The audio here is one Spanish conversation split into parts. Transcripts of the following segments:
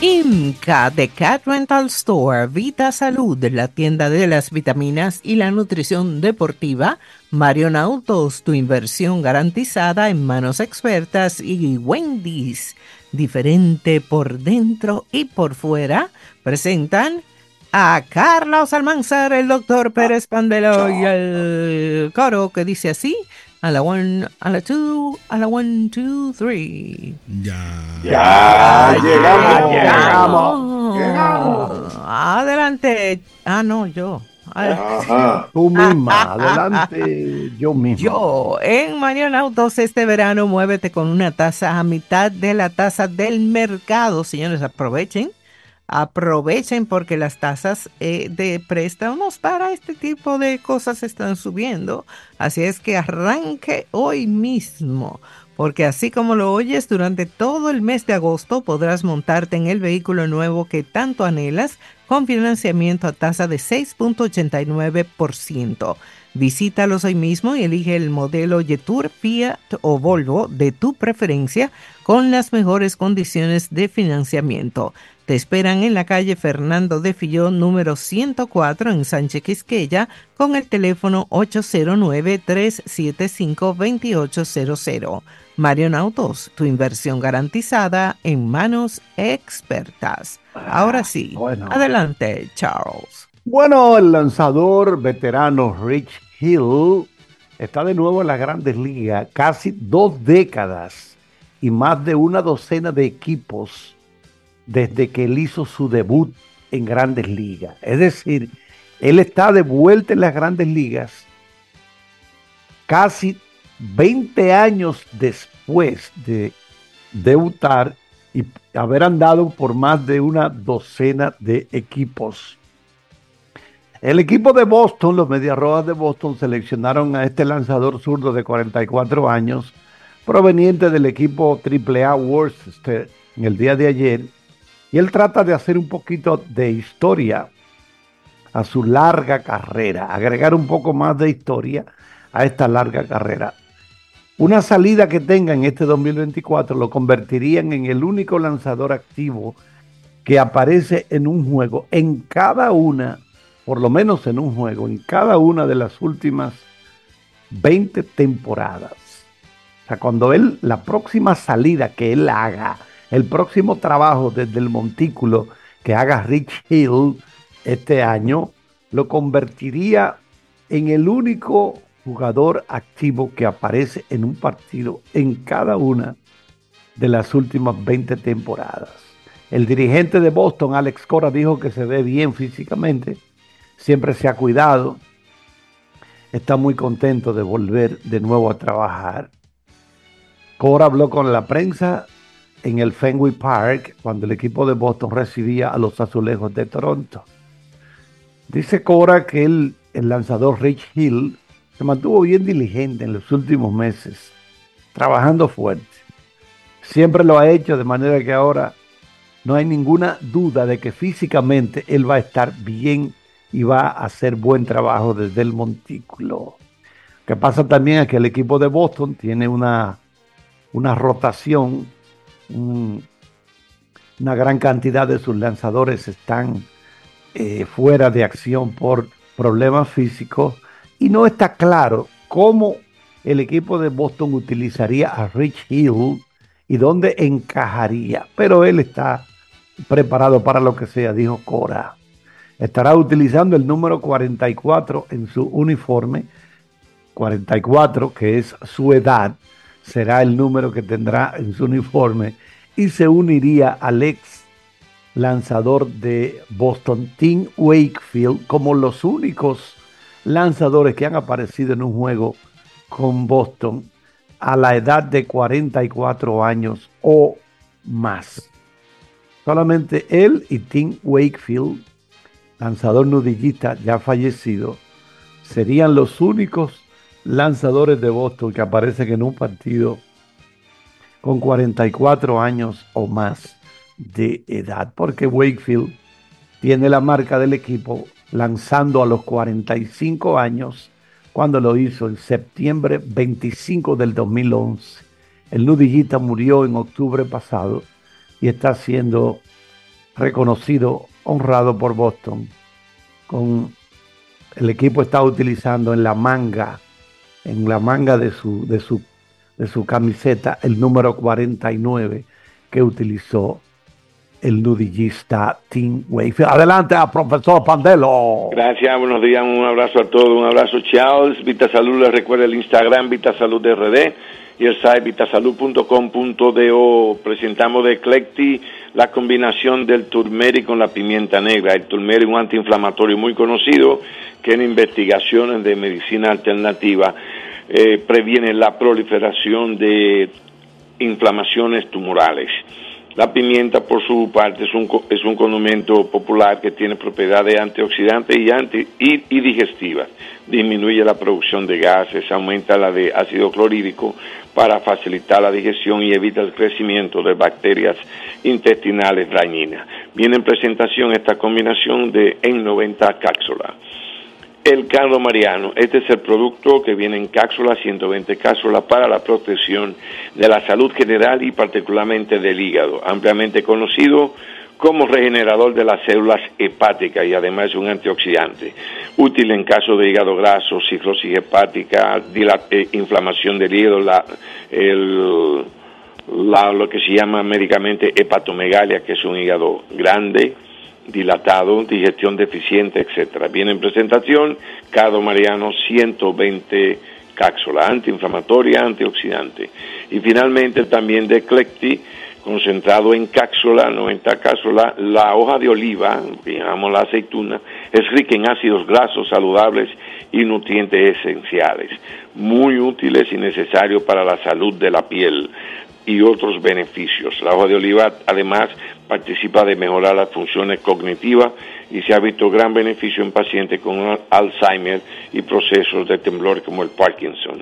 IMCA, The Cat Rental Store, Vita Salud, la tienda de las vitaminas y la nutrición deportiva, Marion Autos, tu inversión garantizada en manos expertas, y Wendy's, diferente por dentro y por fuera, presentan a Carlos Almanzar, el doctor Pérez Pandelo y el coro que dice así: a la one, a la two, a la one, two, three. Ya llegamos. Adelante. No, yo. Ajá. Tú misma, adelante, yo mismo. Yo, en Marion Autos este verano, muévete con una tasa a mitad de la tasa del mercado. Señores, aprovechen. Aprovechen porque las tasas de préstamos para este tipo de cosas están subiendo. Así es que arranque hoy mismo, porque así como lo oyes, durante todo el mes de agosto podrás montarte en el vehículo nuevo que tanto anhelas con financiamiento a tasa de 6.89%. Visítalos hoy mismo y elige el modelo Jetour, Fiat o Volvo de tu preferencia con las mejores condiciones de financiamiento. Te esperan en la calle Fernando de Fillón, número 104 en Sánchez Quisqueya, con el teléfono 809-375-2800. Marion Autos, tu inversión garantizada en manos expertas. Ahora sí, Bueno. adelante, Charles. Bueno, el lanzador veterano Rich Hill está de nuevo en las Grandes Ligas, casi 2 décadas y más de una docena de equipos desde que él hizo su debut en Grandes Ligas. Es decir, él está de vuelta en las Grandes Ligas casi 20 años después de debutar y haber andado por más de una docena de equipos. El equipo de Boston, los Medias Rojas de Boston, seleccionaron a este lanzador zurdo de 44 años, proveniente del equipo AAA Worcester en el día de ayer, y él trata de hacer un poquito de historia a su larga carrera, agregar un poco más de historia a esta larga carrera. Una salida que tenga en este 2024 lo convertirían en el único lanzador activo que aparece en un juego, en cada una, por lo menos en un juego, en cada una de las últimas 20 temporadas. O sea, cuando la próxima salida que él haga, el próximo trabajo desde el montículo que haga Rich Hill este año, lo convertiría en el único jugador activo que aparece en un partido en cada una de las últimas 20 temporadas. El dirigente de Boston, Alex Cora, dijo que se ve bien físicamente, siempre se ha cuidado, está muy contento de volver de nuevo a trabajar. Cora habló con la prensa en el Fenway Park cuando el equipo de Boston recibía a los Azulejos de Toronto. Dice Cora que el lanzador Rich Hill se mantuvo bien diligente en los últimos meses, trabajando fuerte. Siempre lo ha hecho, de manera que ahora no hay ninguna duda de que físicamente él va a estar bien y va a hacer buen trabajo desde el montículo. Lo que pasa también es que el equipo de Boston tiene una rotación, una gran cantidad de sus lanzadores están fuera de acción por problemas físicos y no está claro cómo el equipo de Boston utilizaría a Rich Hill y dónde encajaría, pero él está preparado para lo que sea, dijo Cora. Estará utilizando el número 44 en su uniforme, 44, que es su edad, será el número que tendrá en su uniforme, y se uniría al ex lanzador de Boston, Tim Wakefield, como los únicos lanzadores que han aparecido en un juego con Boston a la edad de 44 años o más. Solamente él y Tim Wakefield, lanzador nudillista ya fallecido, serían los únicos lanzadores de Boston que aparecen en un partido con 44 años o más de edad, porque Wakefield tiene la marca del equipo lanzando a los 45 años cuando lo hizo en septiembre 25 del 2011. El nudillita murió en octubre pasado y está haciendo reconocido, honrado por Boston. El equipo está utilizando en la manga de su camiseta, el número 49 que utilizó el nudillista Tim Wakefield. Adelante, profesor Pandelo. Gracias, buenos días, un abrazo a todos, un abrazo, Charles. VitaSalud, les recuerda el Instagram VitaSalud RD y el site vitasalud.com.do. Presentamos de Eclecti la combinación del turmeric con la pimienta negra. El turmeric, un antiinflamatorio muy conocido que en investigaciones de medicina alternativa previene la proliferación de inflamaciones tumorales. La pimienta, por su parte, es un condimento popular que tiene propiedades antioxidantes y digestivas. Disminuye la producción de gases, aumenta la de ácido clorhídrico para facilitar la digestión y evita el crecimiento de bacterias intestinales dañinas. Viene en presentación esta combinación en 90 cápsulas. El caldo mariano, este es el producto que viene en cápsulas, 120 cápsulas para la protección de la salud general y particularmente del hígado, ampliamente conocido como regenerador de las células hepáticas y además es un antioxidante, útil en caso de hígado graso, cirrosis hepática, inflamación del hígado, lo que se llama médicamente hepatomegalia, que es un hígado grande, dilatado, digestión deficiente, etcétera. Viene en presentación caldo mariano, 120 cápsulas, antiinflamatoria, antioxidante. Y finalmente también de Eclecti, concentrado en cápsula, 90 cápsulas, la hoja de oliva, que llamamos la aceituna, es rica en ácidos grasos saludables y nutrientes esenciales, muy útiles y necesarios para la salud de la piel y otros beneficios. La hoja de oliva además participa de mejorar las funciones cognitivas y se ha visto gran beneficio en pacientes con Alzheimer y procesos de temblor como el Parkinson.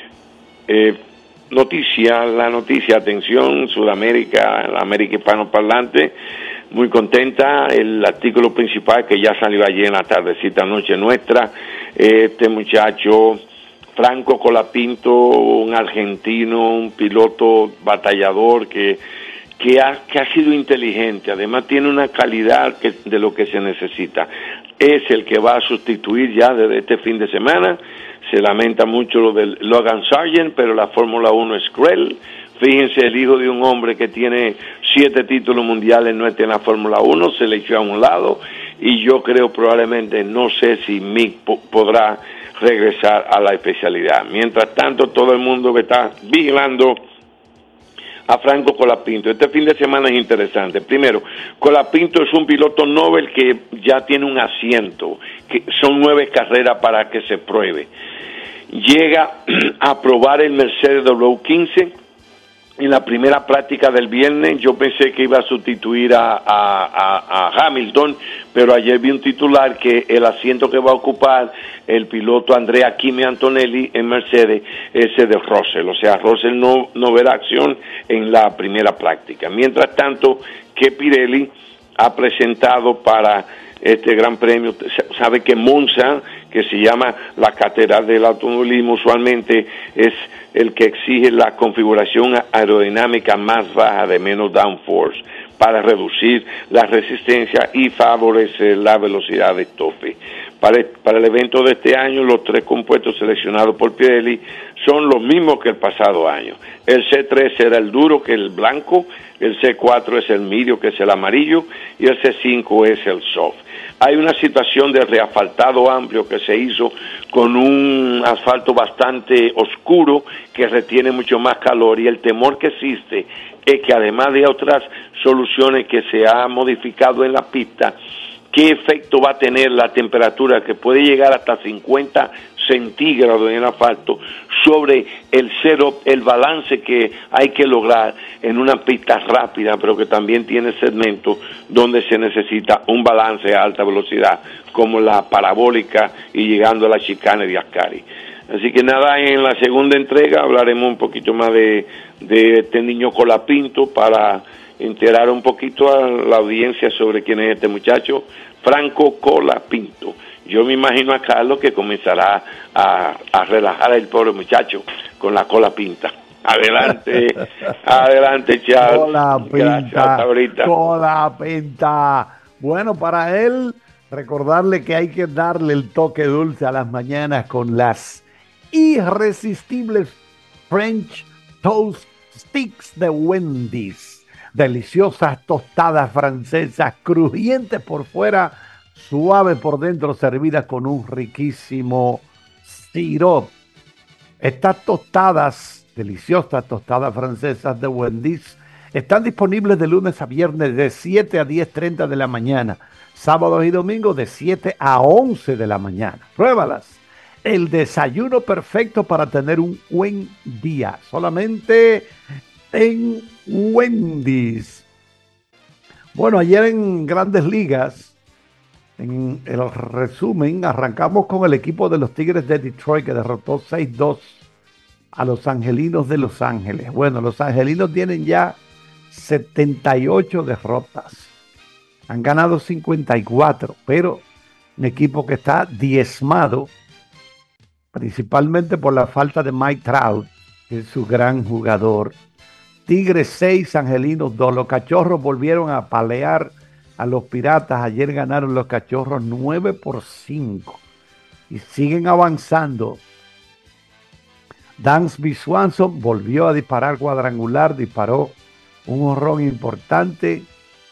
La noticia, atención, Sudamérica, la América hispanoparlante, muy contenta, el artículo principal que ya salió ayer en la tardecita noche nuestra, este muchacho Franco Colapinto, un argentino, un piloto batallador que ha sido inteligente, además tiene una calidad de lo que se necesita. Es el que va a sustituir ya desde este fin de semana. Se lamenta mucho lo del Logan Sargent, pero la Fórmula 1 es cruel. Fíjense, el hijo de un hombre que tiene 7 títulos mundiales no está en la Fórmula 1, se le echó a un lado, y yo creo probablemente, no sé si Mick podrá regresar a la especialidad. Mientras tanto, todo el mundo que está vigilando a Franco Colapinto. Este fin de semana es interesante. Primero, Colapinto es un piloto Nobel que ya tiene un asiento, que son 9 carreras para que se pruebe. Llega a probar el Mercedes W15. En la primera práctica del viernes yo pensé que iba a sustituir a Hamilton, pero ayer vi un titular que el asiento que va a ocupar el piloto Andrea Kimi Antonelli en Mercedes es el de Russell, o sea, Russell no verá acción en la primera práctica. Mientras tanto, que Pirelli ha presentado para este gran premio, sabe que Monza, que se llama la catedral del automovilismo, usualmente es el que exige la configuración aerodinámica más baja de menos downforce para reducir la resistencia y favorecer la velocidad de tope. Para el evento de este año, los 3 compuestos seleccionados por Pirelli son los mismos que el pasado año. El C3 será el duro, que es el blanco, el C4 es el medio, que es el amarillo, y el C5 es el soft. Hay una situación de reasfaltado amplio que se hizo con un asfalto bastante oscuro que retiene mucho más calor, y el temor que existe es que además de otras soluciones que se ha modificado en la pista, ¿qué efecto va a tener la temperatura que puede llegar hasta 50 centígrados en el asfalto sobre el balance que hay que lograr en una pista rápida, pero que también tiene segmentos donde se necesita un balance a alta velocidad, como la parabólica y llegando a la chicane de Ascari? Así que nada, en la segunda entrega hablaremos un poquito más de este niño Colapinto para enterar un poquito a la audiencia sobre quién es este muchacho, Franco Colapinto. Yo me imagino a Carlos que comenzará a relajar al pobre muchacho con la cola pinta. Adelante, adelante, Charles. Con la Gracias, pinta, hasta ahorita. con la pinta. Bueno, para él, recordarle que hay que darle el toque dulce a las mañanas con las irresistibles French Toast Sticks de Wendy's. Deliciosas tostadas francesas, crujientes por fuera, suave por dentro, servidas con un riquísimo sirope. Estas tostadas, deliciosas tostadas francesas de Wendy's, están disponibles de lunes a viernes de 7 a 10:30 de la mañana, sábados y domingos de 7 a 11 de la mañana. Pruébalas. El desayuno perfecto para tener un buen día, solamente en Wendy's. Bueno, ayer en Grandes Ligas, en el resumen, arrancamos con el equipo de los Tigres de Detroit que derrotó 6-2 a los Angelinos de Los Ángeles. Bueno, los Angelinos tienen ya 78 derrotas. Han ganado 54, pero un equipo que está diezmado, principalmente por la falta de Mike Trout, que es su gran jugador. Tigres 6, Angelinos 2. Los Cachorros volvieron a palear a los Piratas. Ayer ganaron los Cachorros 9-5 y siguen avanzando. Dansby Swanson volvió a disparar cuadrangular, disparó un jonrón importante,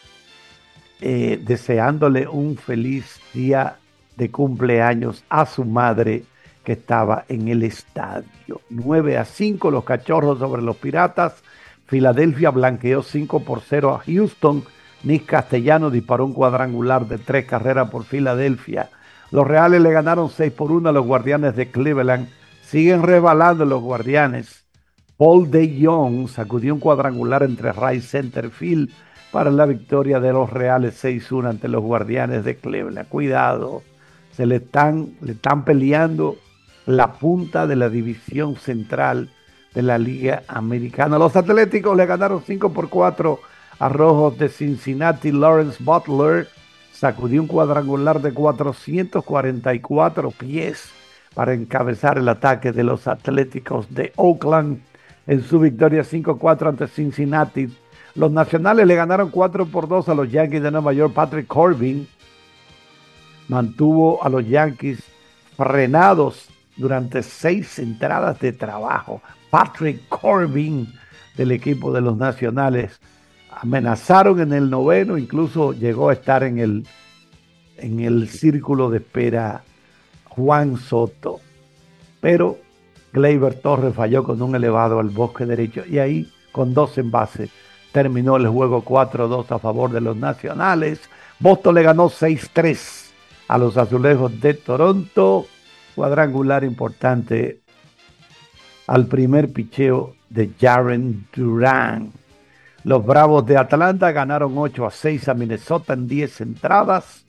deseándole un feliz día de cumpleaños a su madre que estaba en el estadio. 9-5 los Cachorros sobre los Piratas. Filadelfia blanqueó 5-0 a Houston. Nick Castellano disparó un cuadrangular de 3 carreras por Filadelfia. Los Reales le ganaron 6-1 a los Guardianes de Cleveland. Siguen resbalando los Guardianes. Paul DeJong sacudió un cuadrangular entre right center field para la victoria de los Reales 6-1 ante los Guardianes de Cleveland. Cuidado, le están peleando la punta de la división central de la Liga Americana. Los Atléticos le ganaron 5-4 a Rojos de Cincinnati. Lawrence Butler sacudió un cuadrangular de 444 pies para encabezar el ataque de los Atléticos de Oakland en su victoria 5-4 ante Cincinnati. Los Nacionales le ganaron 4-2 a los Yankees de Nueva York. Patrick Corbin mantuvo a los Yankees frenados durante 6 entradas de trabajo. Patrick Corbin del equipo de los Nacionales. Amenazaron en el noveno, incluso llegó a estar en el círculo de espera Juan Soto. Pero Gleyber Torres falló con un elevado al bosque derecho y ahí, con 2 envases, terminó el juego 4-2 a favor de los Nacionales. Boston le ganó 6-3 a los Azulejos de Toronto. Cuadrangular importante al primer picheo de Jarren Duran. Los Bravos de Atlanta ganaron 8-6 a Minnesota en 10 entradas.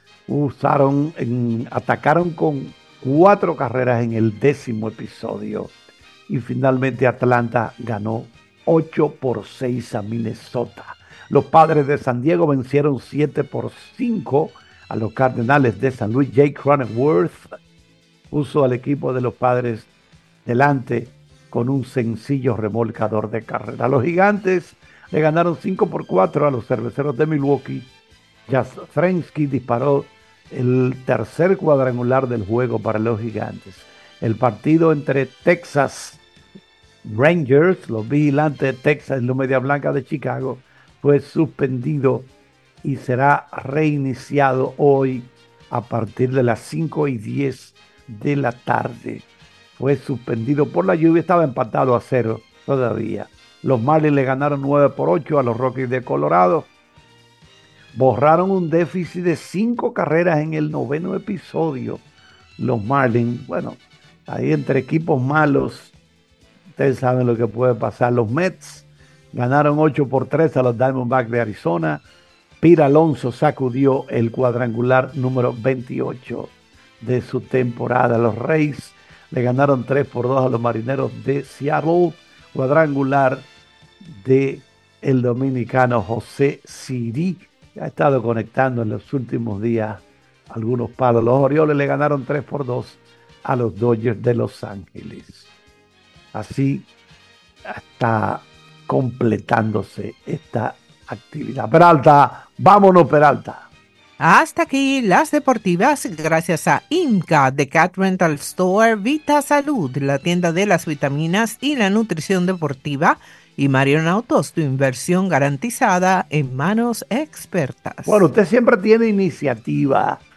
Atacaron con 4 carreras en el 10º episodio. Y finalmente Atlanta ganó 8-6 a Minnesota. Los Padres de San Diego vencieron 7-5 a los Cardenales de San Luis. Jake Cronenworth puso al equipo de los Padres delante con un sencillo remolcador de carrera. Los Gigantes le ganaron 5-4 a los Cerveceros de Milwaukee. Jastrzemski disparó el tercer cuadrangular del juego para los Gigantes. El partido entre Texas Rangers, los Vigilantes de Texas y los Media Blanca de Chicago, fue suspendido y será reiniciado hoy a partir de las 5:10 de la tarde. Fue suspendido por la lluvia, estaba empatado a 0 todavía. Los Marlins le ganaron 9-8 a los Rockies de Colorado. Borraron un déficit de 5 carreras en el 9º episodio. Los Marlins, bueno, ahí entre equipos malos, ustedes saben lo que puede pasar. Los Mets ganaron 8-3 a los Diamondbacks de Arizona. Pete Alonso sacudió el cuadrangular número 28 de su temporada. Los Rays le ganaron 3-2 a los Marineros de Seattle. Cuadrangular de el dominicano José Siri. Ha estado conectando en los últimos días algunos palos. Los Orioles le ganaron 3-2 a los Dodgers de Los Ángeles. Así está completándose esta actividad. Peralta, vámonos, Peralta. Hasta aquí las deportivas, gracias a IMCA de Cat Rental Store, Vita Salud, la tienda de las vitaminas y la nutrición deportiva, y Marion Autos, tu inversión garantizada en manos expertas. Bueno, usted siempre tiene iniciativa